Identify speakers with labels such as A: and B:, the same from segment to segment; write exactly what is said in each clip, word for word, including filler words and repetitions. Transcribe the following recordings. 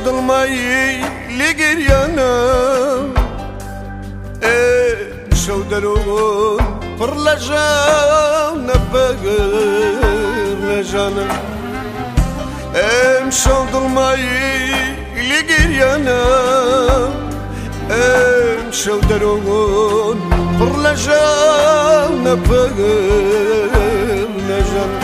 A: دڵمایی لێگەریانە شەو دەرۆن پڕ لە ژانە بەگەر لە ژانە ئەم شەو دڵمایی لێگەریانە ئەم شەو دەرۆن پڕ لە ژانە بەگەر لە ژانە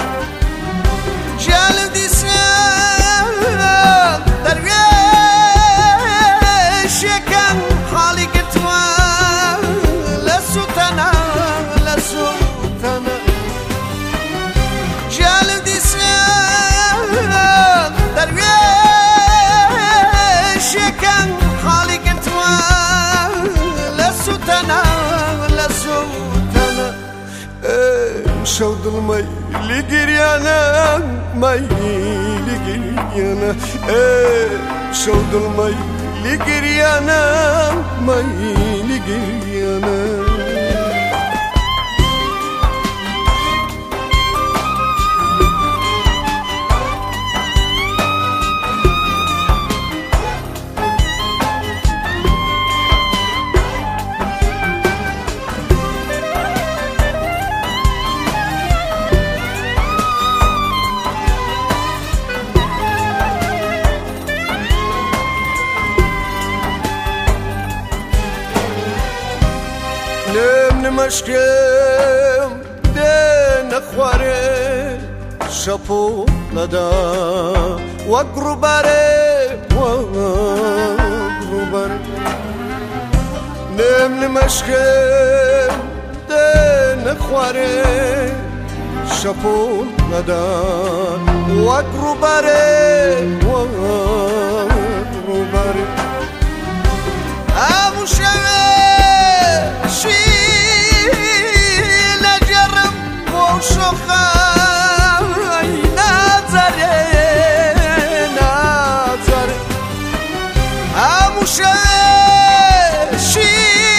A: شەو دڵمەی لێگەریانە مای لێگەریانە شەو دڵمەی لێگەریانە مای لێگەریانە نمشکم دێنە خوارێ شەپۆ لەدا وەک ڕووبارێ وەک ڕووبارێ نێم نمشکم دێنە خوارێ شەپۆ لەدا وەک ڕووبارێ وەک ڕووبارێ هەموو شەوێ شوخای نازاره نازاره هموششی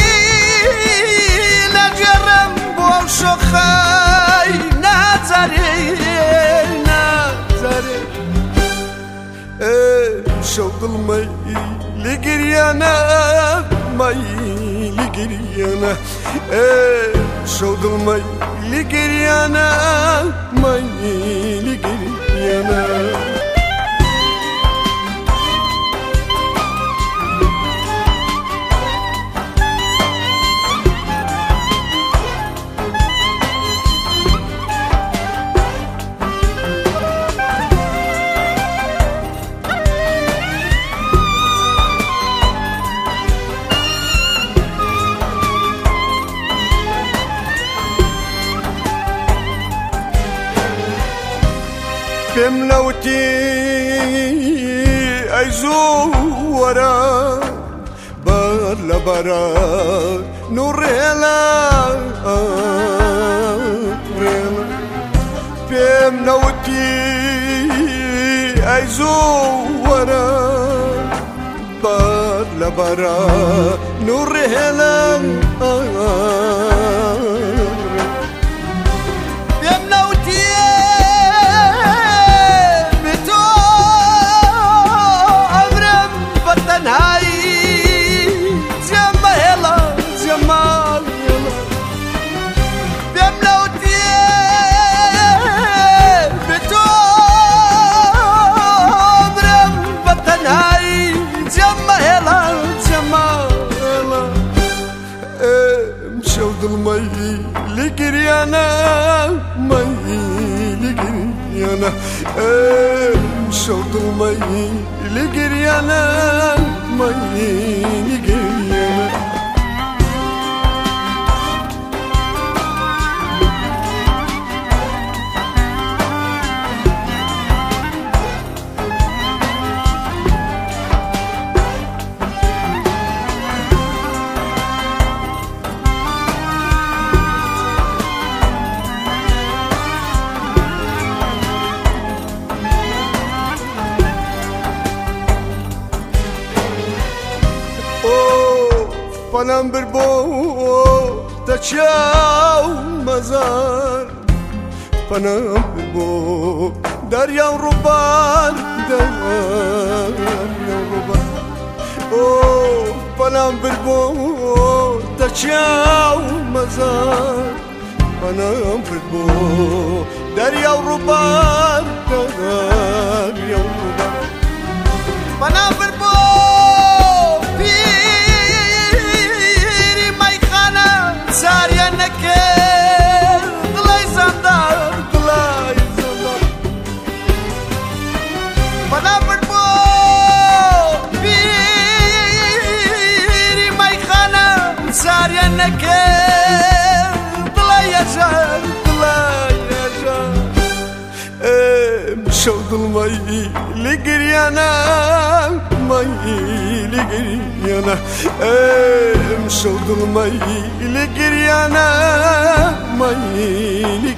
A: نجرم با شوخای نازاره نازاره شو دڵمەی لێگەریانە مای لێگەریانە شەو دڵمەی لێگەریانە مای لێگەریانە پێم نەوتی ئەی زووەرە بەر لە بەرە نوڕێڵە پێم نەوتی ئەی زووەرە بەر لە بەرە نوڕێڵە دڵمەی لێگەریانە مای لێگەریانە شەو دڵمەی لێگەریانە مای لێگەریانە پەنام برد بۆ دەچاو مەزار پەنام برد بۆ دەریا و ڕووبار در یوروبا او پنام بربو تچاو مزار پنام بربو در یوروبا در یوروبا پنام بربو پیری میخانه ساریا نکه دلای زندار دلای زندار پنام بربو پیری میخانه ساریا نکه دلای جان دلای جان شود المي لقريانا مي لقريانا شود المي لقريانا مي